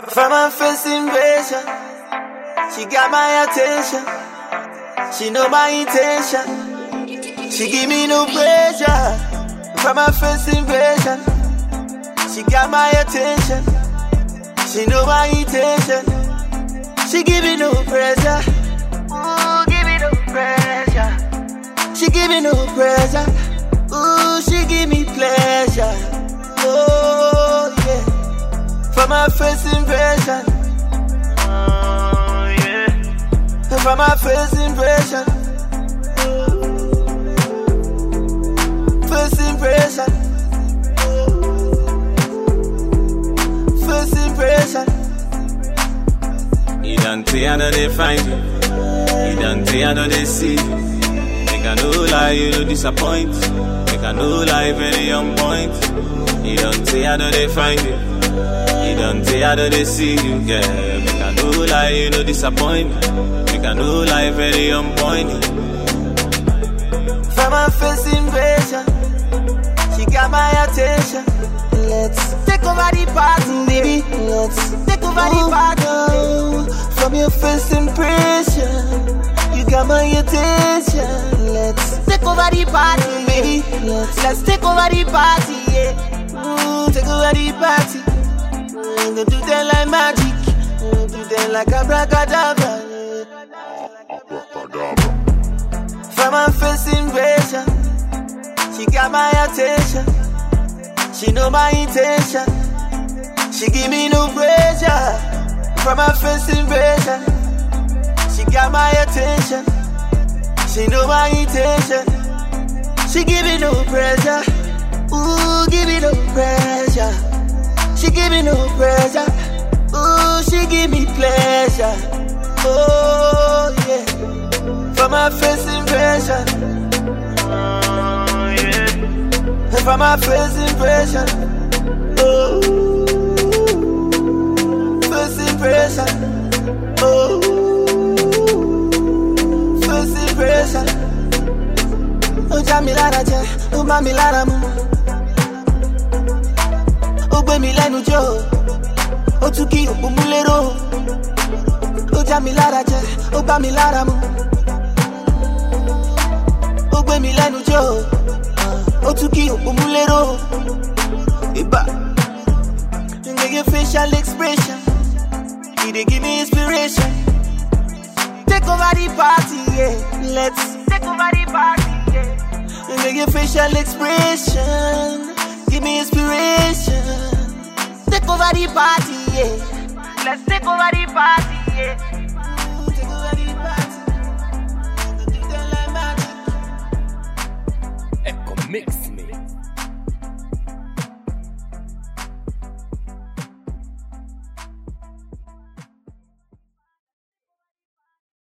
From her first invasion, she got my attention. She know my intention. She give me no pressure. From her first invasion, she got my attention. She know my intention. She give me no pressure. Ooh, give me no pressure. She give me no pressure. Ooh, she give me pleasure. Oh yeah. From my first impression. Oh yeah. From my first impression. First impression. First impression. You don't say I know they find you. You don't say I know they see you. Make I no lie, you no disappoint. Make I no lie, very on point. You don't say I know they find you. You don't say I know they see you. Yeah, make I no lie, you no disappoint. Make I no lie, very on point. From my first invasion, she got my attention. Let's take over the party, baby. Let's take over the party. From your first impression, you got my attention. Let's take over the party, baby. Let's take over the party, yeah. Ooh, take over the party. Go do that like magic. Do that like abracadabra. From my first invasion, she got my attention. She know my intention. She give me no pressure. From my first invasion, she got my attention. She know my intention. She give me no pressure. Ooh, give me no pressure. She give me no pressure. Ooh, she give me pleasure. Oh yeah. From my first impression. Oh yeah. From my first impression. Oh. First impression. Oh. First impression. Oh Jamilara je, oh Mamilara mu. Oh gbemi lẹ́nu jọ, oh tún kí òpó mú lérò. Oh Jamilara je, oh bá mi lára mu. Oh gbemi lẹ́nu jọ, oh tún kí òpó mú lérò. Iba, you make your facial expression. You dey give me inspiration. Take over the party, yeah. Let's take over the party, yeah. You make your facial expression. Give me inspiration. Take over the party, yeah. Let's take over the party, yeah.